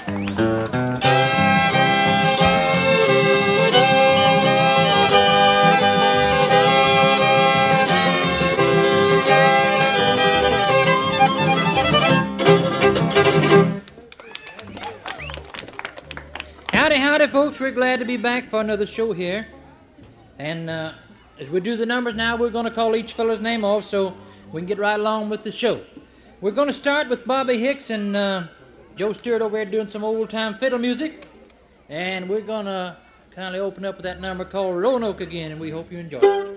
Howdy, folks. We're glad to be back for another show here. And as we do the numbers now, we're going to call each fellow's name off so we can get right along with the show. We're going to start with Bobby Hicks and Joe Stewart over here doing some old-time fiddle music. And we're going to kindly open up with that number called Roanoke again, and we hope you enjoy it.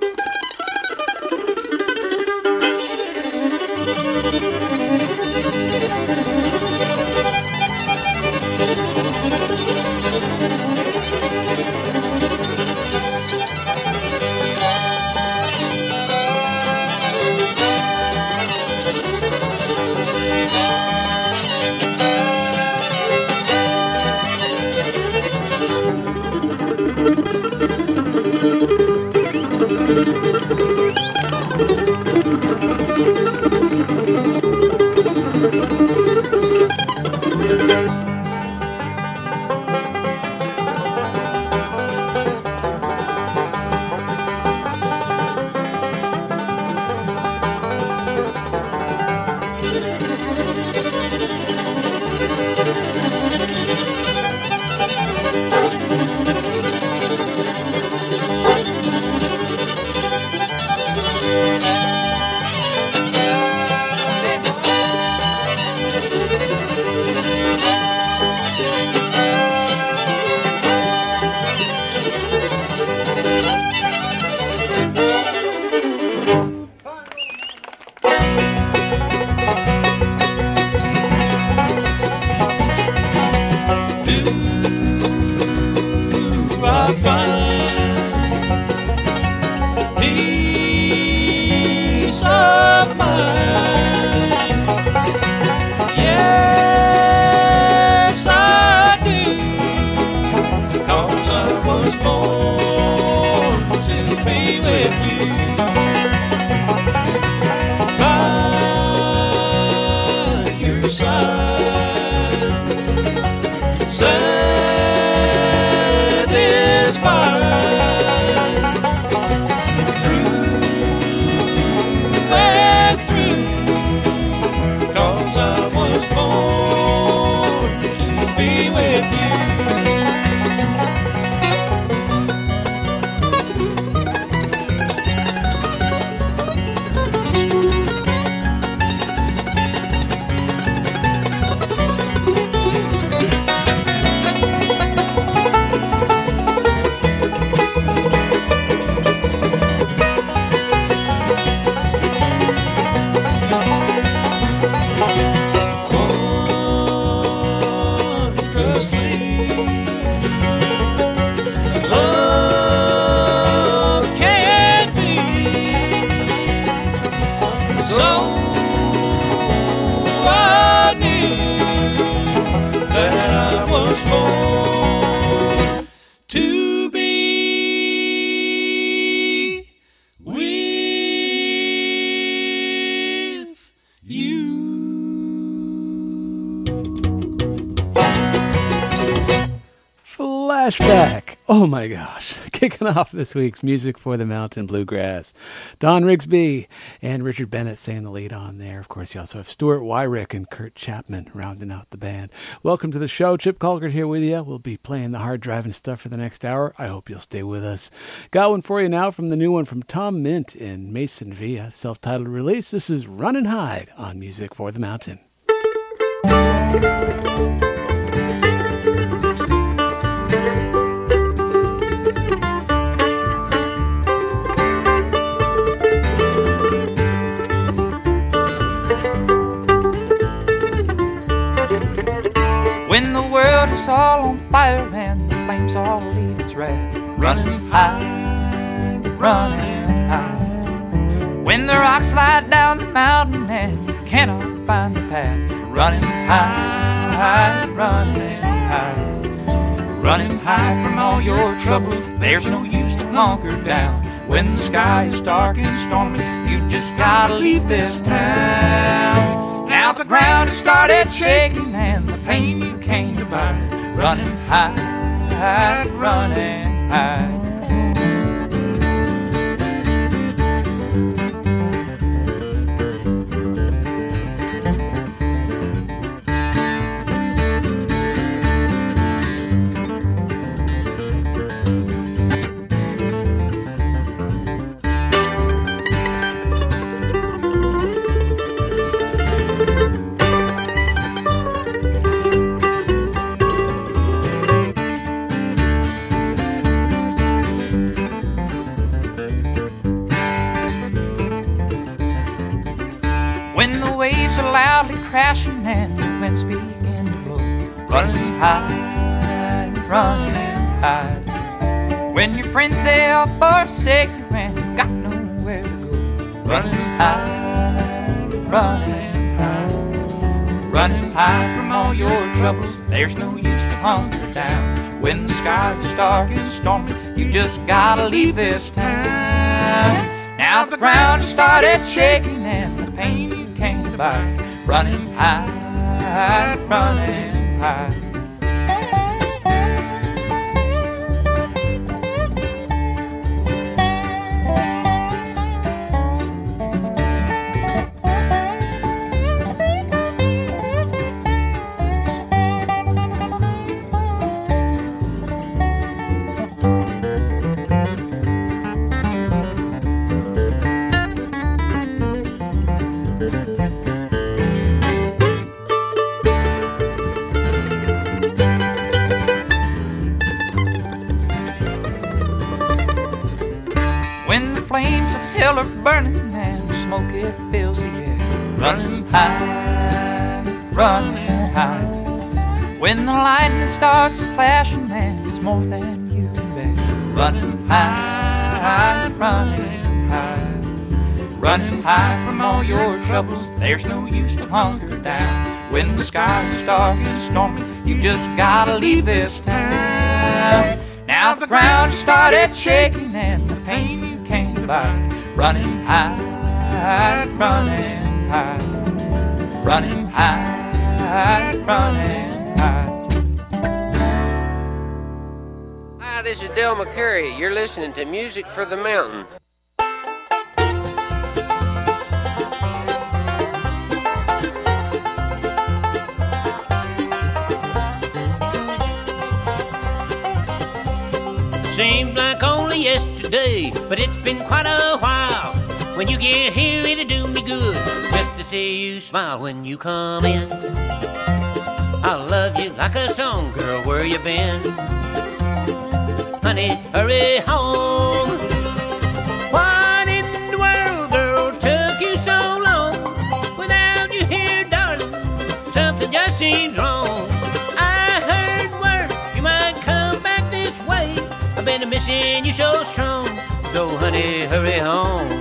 Flashback. Oh my gosh. Kicking off this week's Music for the Mountain Bluegrass. Don Rigsby and Richard Bennett saying the lead on there. Of course, you also have Stuart Wyrick and Kurt Chapman rounding out the band. Welcome to the show. Chip Colgert here with you. We'll be playing the hard driving stuff for the next hour. I hope you'll stay with us. Got one for you now from the new one from Tom Mint in Mason Villa. Self-titled release. This is Run and Hide on Music for the Mountain. When the world is all on fire and the flames all leave its wrath, running high, running high. When the rocks slide down the mountain and you cannot find the path, running high, running high. Running high from all your troubles, there's no use to hunker down. When the sky is dark and stormy, you've just gotta leave this town. Now Now the ground has started shaking and the pain you came to buy. Running high, running high. When the waves are loudly crashing and the winds begin to blow, running high, running high. When your friends they'll forsake you and you got nowhere to go, running high, running high. Running high from all your troubles, there's no use to hunker down. When the sky is dark and stormy, you just gotta leave this town. Now the ground started shaking and the pain you came to buy. Running high, running high. When the flames of hell are burning and the smoke it fills the air, running high, running high. When the lightning starts flashing and it's more than you can bear, running high, running high. Running high from all your troubles, there's no use to hunker down. When the sky is dark and stormy, you just gotta leave this town. Now the ground started shaking and the pain you came to buy. Running high, running high. Running high, running high. Hi, this is Del McCurry. You're listening to Music for the Mountain. Seems like only yesterday, but it's been quite a while. When you get here, it'll do me good just to see you smile when you come in. I love you like a song, girl, where you been? Honey, hurry home. What in the world, girl, took you so long? Without you here, darling, something just seems wrong. I heard word you might come back this way. I've been missing you so strong, so honey, hurry home.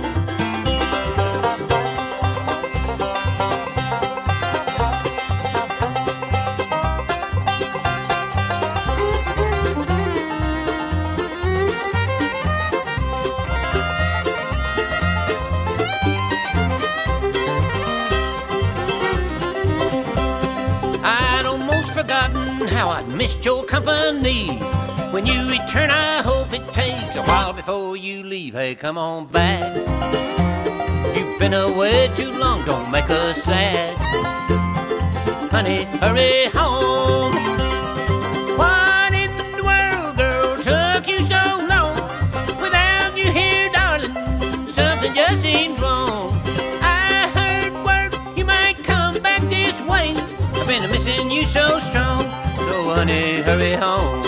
I'd almost forgotten how I'd missed your company. When you return, I hope it takes a while before you leave. Hey, come on back. You've been away too long, don't make us sad. Honey, hurry home. What in the world, girl, took you so long? Without you here, darling, something just seems wrong. I heard word you might come back this way. I've been missing you so strong, so honey, hurry home.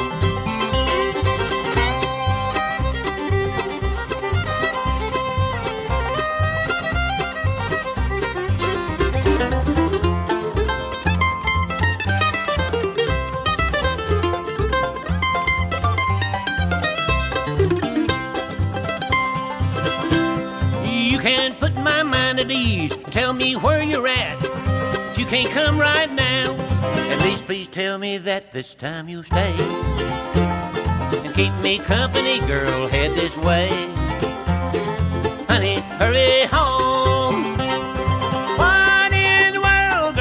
You can put my mind at ease and tell me where you're at. If you can't come right now, at least please tell me that this time you'll stay and keep me company, girl, head this way. Honey, hurry home. What in the world,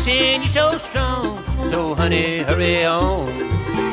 missing you so strong. So honey, hurry on.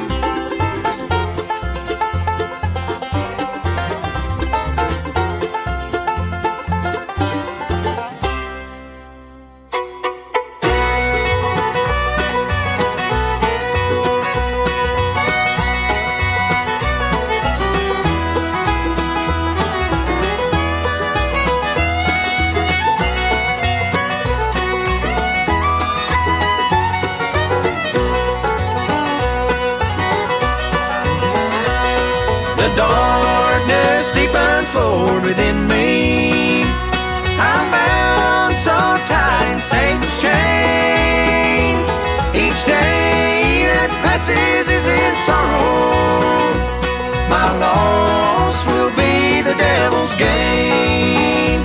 Darkness deepens, Lord, within me. I'm bound so tight in Satan's chains. Each day that passes is in sorrow. My loss will be the devil's gain.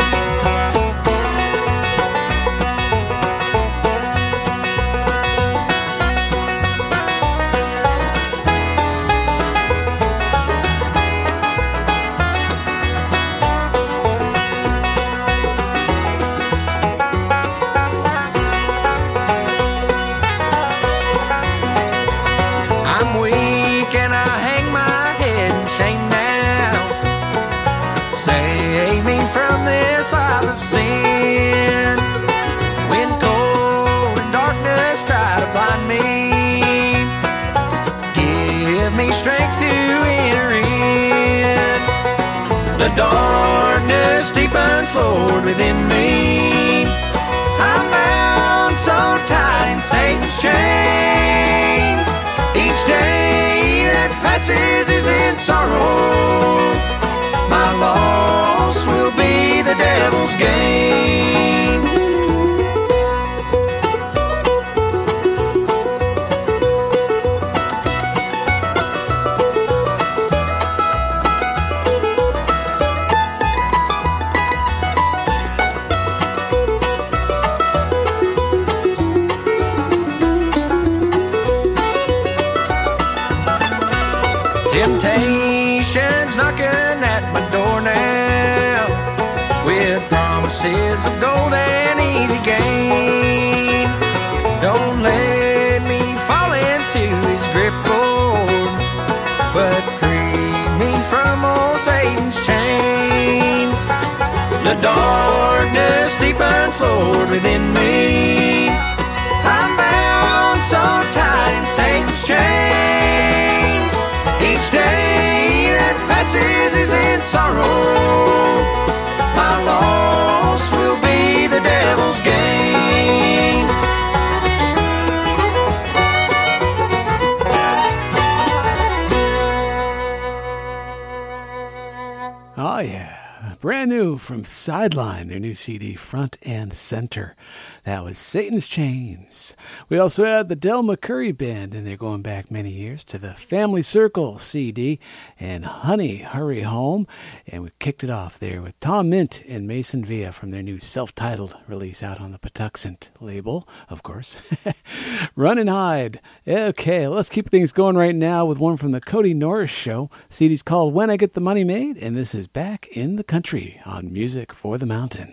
Darkness deepens, Lord, within me. I'm bound so tight in Satan's chains. Each day that passes is in sorrow. My loss will be the devil's gain. Temptation's knocking at my door now, with promises of gold and easy gain. Don't let me fall into his grip, Lord, but free me from all Satan's chains. The darkness deepens, Lord, within me. I'm bound so tight in Satan's chains. Each day that passes is in sorrow. My loss will be the devil's gain. Oh, yeah. Brand new from Sideline, their new CD, Front and Center. That was Satan's Chains. We also had the Del McCoury Band, and they're going back many years to the Family Circle CD and Honey, Hurry Home. And we kicked it off there with Tom Mint and Mason Villa from their new self-titled release out on the Patuxent label, of course. Run and Hide. Okay, let's keep things going right now with one from the Cody Norris Show. CD's called When I Get the Money Made, and this is Back in the Country on Music for the Mountain.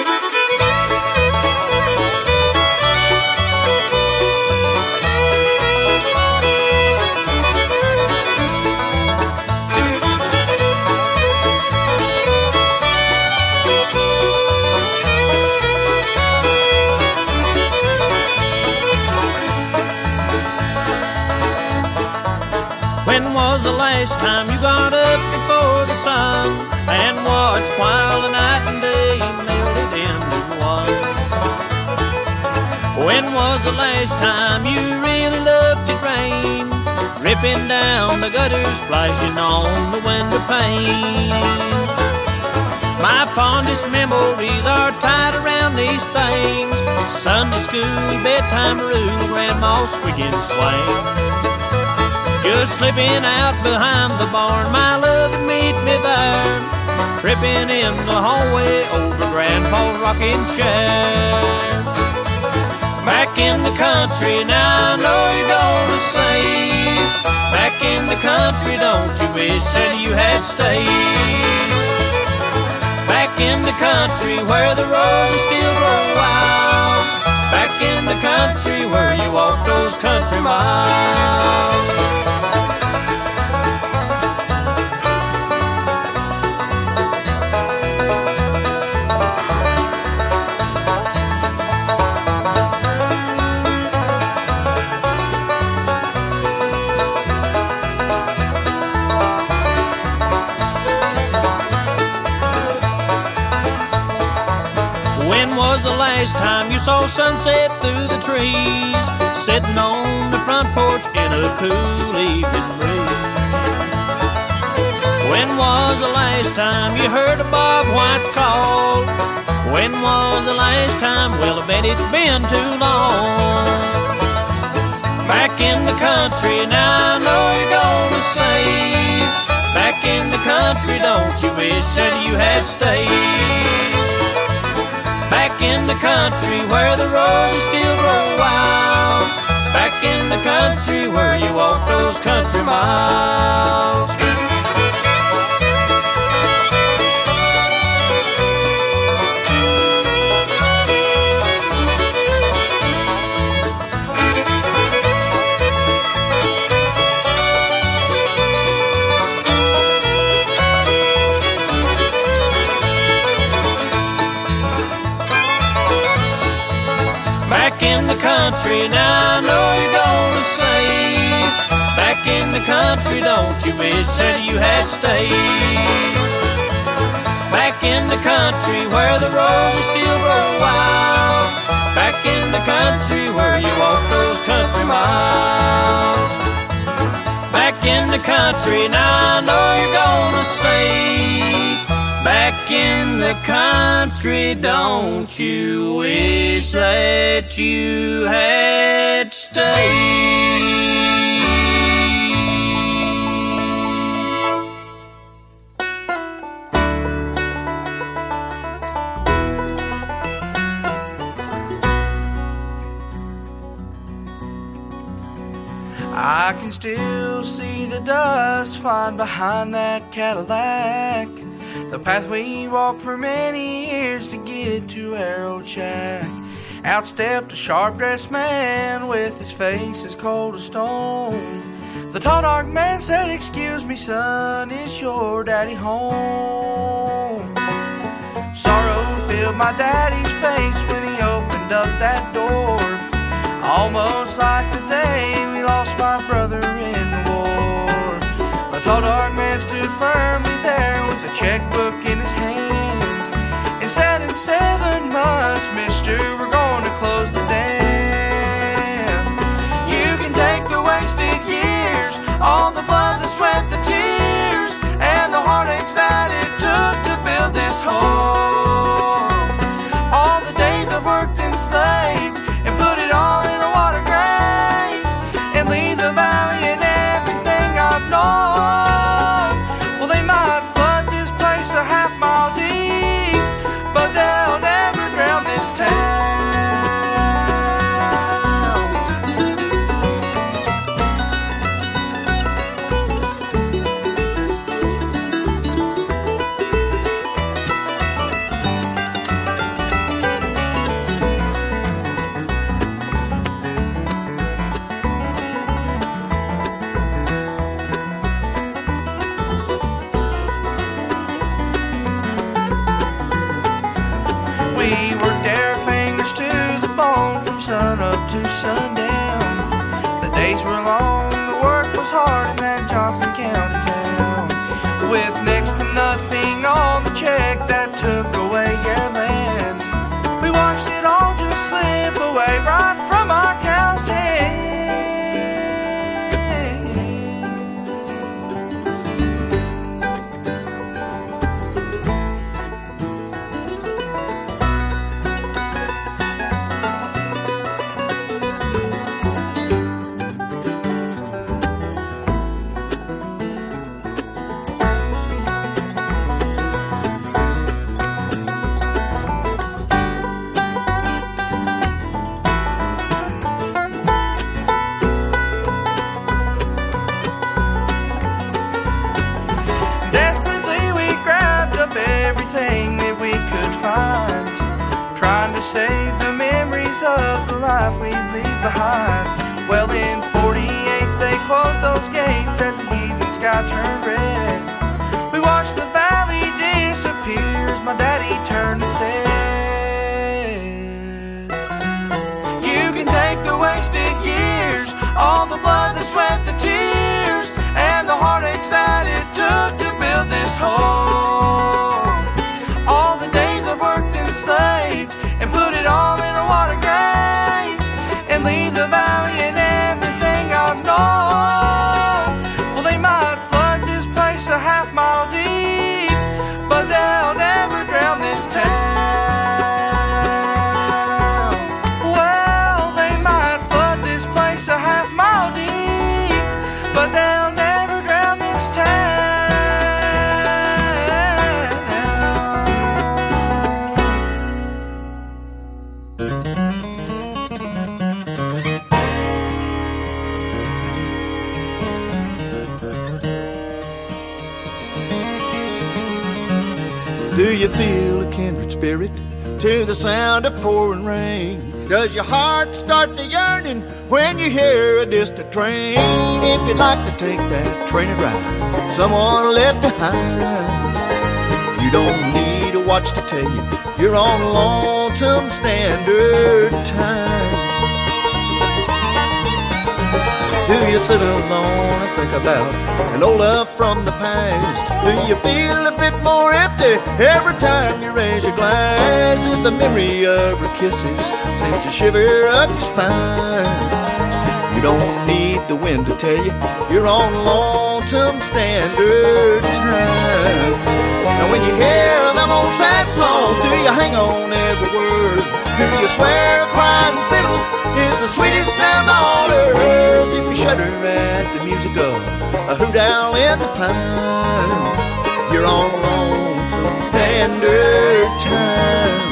When was the last time you got up before the sun and watched while the night and day melted into one? When was the last time you really looked at rain ripping down the gutters, splashing on the window pane? My fondest memories are tied around these things: Sunday school, bedtime rule, grandma's squeaking swing. Just slipping out behind the barn, my love would meet me there, tripping in the hallway over Grandpa's rocking chair. Back in the country, now I know you're gonna say, back in the country, don't you wish that you had stayed? Back in the country where the roses still grow wild, back in the country where you walk those country miles. The last time you saw sunset through the trees, sitting on the front porch in a cool evening breeze? When was the last time you heard a Bob White's call? When was the last time? Well, I bet it's been too long. Back in the country, now I know you're gonna say, back in the country, don't you wish that you had stayed? Back in the country where the roses still grow wild. Back in the country where you walk those country miles. Back in the country, now I know you're gonna say, back in the country, don't you wish that you had stayed? Back in the country where the roses still grow wild. Back in the country where you walk those country miles. Back in the country, now I know you're gonna say, back in the country, don't you wish that you had stayed? I can still see the dust flying behind that Cadillac, the path we walked for many years to get to Arrow Shack. Out stepped a sharp-dressed man with his face as cold as stone. The tall dark man said, "Excuse me, son, is your daddy home?" Sorrow filled my daddy's face when he opened up that door, almost like the day we lost my brother in the war. The tall dark man stood firmly there with a checkbook in his hand and said, "In 7 months, mister, we're going to close the dam. You can take the wasted years, all the blood, the sweat, the tears, and the heartaches that it took to build this home. All the days I've worked enslaved and put it all in a water grave, and leave the valley and everything I've known. Well, they might flood this place a half-mile deep, but they'll never drown this town." Sun up to sundown. The days were long, the work was hard in that Johnson County town. With next to nothing on the check that took away your land, we watched it all just slip away right from our cows' hands. Trying to save the memories memories of the life we leave behind. Well, in 48 they closed those gates as the evening sky turned red. We watched the valley disappear as my daddy turned and said, you can take the wasted years, all the blood, the sweat, the tears, and the heartaches that it took to build this home. All the days I've worked enslaved and put it all in a water grave, and leave the valley and everything I've known. Well, they might flood this place a half mile deep, but they'll never drown this town. Well, they might flood this place a half mile deep, but they'll never drown this town. Do you feel a kindred spirit to the sound of pouring rain? Does your heart start to yearning when you hear a distant train? If you'd like to take that train and ride someone left behind, you don't need a watch to tell you you're on Lonesome Standard Time. Do you sit alone and think about an old love from the past? Do you feel a bit more empty every time you raise your glass? If the memory of her kisses sends you shiver up your spine, you don't need the wind to tell you you're on Lonesome Standard Time. Now when you hear them old sad songs, do you hang on every word? Do you swear a crying fiddle is the sweetest sound on earth? If you shudder at the music of a hoot owl in the pines, you're on Lonesome Standard Time.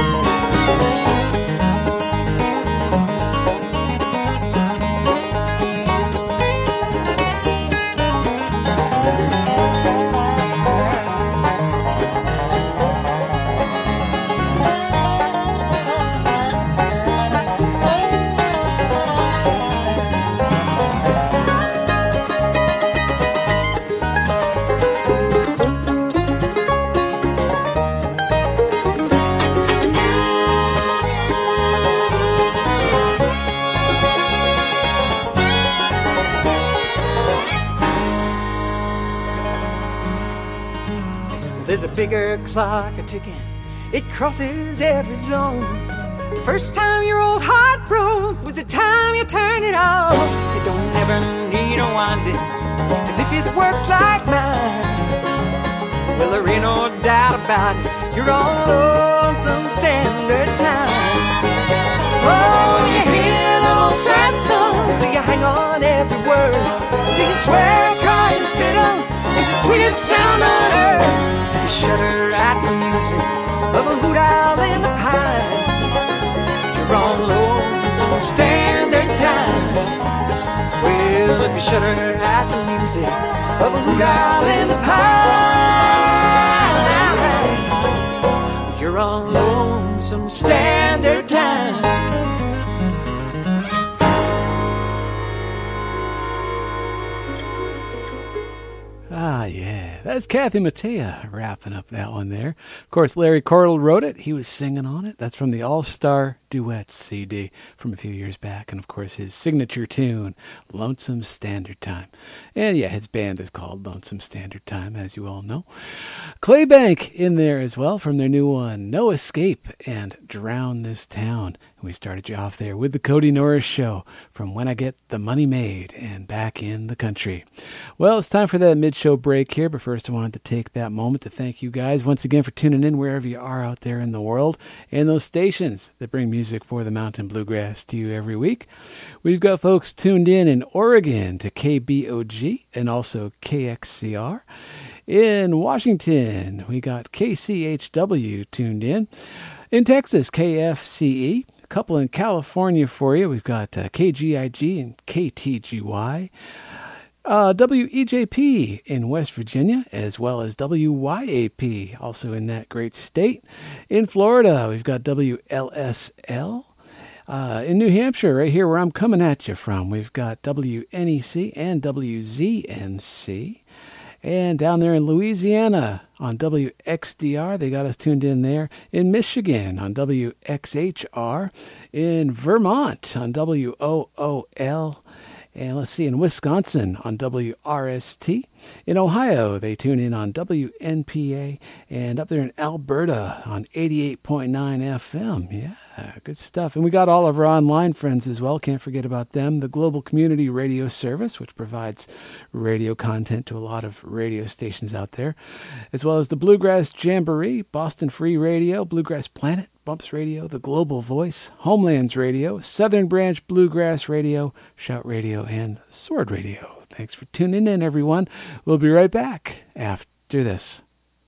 There's a bigger clock a-ticking, it crosses every zone. The first time your old heart broke was the time you turned it on. You don't ever need a winding, cause if it works like mine, well, there ain't no doubt about it, you're on Lonesome Standard Time. Oh, when you hear them old sad songs, do you hang on every word? Do you swear a crying fiddle is the sweetest sound on earth? You shudder at the music of a hoot owl in the pines, you're on Lonesome Standard Time. Well, if you shudder at the music of a hoot owl in the pines, you're on Lonesome Standard Time. Ah, yeah. That's Kathy Mattea wrapping up that one there. Of course, Larry Cordell wrote it. He was singing on it. That's from the All-Star Duets CD from a few years back. And, of course, his signature tune, Lonesome Standard Time. And, yeah, his band is called Lonesome Standard Time, as you all know. Claybank in there as well from their new one, No Escape and Drown This Town. We started you off there with the Cody Norris Show from When I Get the Money Made and Back in the Country. Well, it's time for that mid-show break here, but first I wanted to take that moment to thank you guys once again for tuning in wherever you are out there in the world and those stations that bring music for the mountain bluegrass to you every week. We've got folks tuned in Oregon to KBOG and also KXCR. In Washington, we got KCHW tuned in. In Texas, KFCE. A couple in California for you. We've got KGIG and KTGY. WEJP in West Virginia, as well as WYAP, also in that great state. In Florida, we've got WLSL. In New Hampshire, right here where I'm coming at you from, we've got WNEC and WZNC. And down there in Louisiana on WXDR, they got us tuned in there. In Michigan on WXHR. In Vermont on WOOL. And let's see, in Wisconsin on WRST. In Ohio, they tune in on WNPA. And up there in Alberta on 88.9 FM. Yeah, good stuff. And we got all of our online friends as well. Can't forget about them. The Global Community Radio Service, which provides radio content to a lot of radio stations out there. As well as the Bluegrass Jamboree, Boston Free Radio, Bluegrass Planet, Bumps Radio, The Global Voice, Homelands Radio, Southern Branch Bluegrass Radio, Shout Radio, and Sword Radio. Thanks for tuning in, everyone. We'll be right back after this.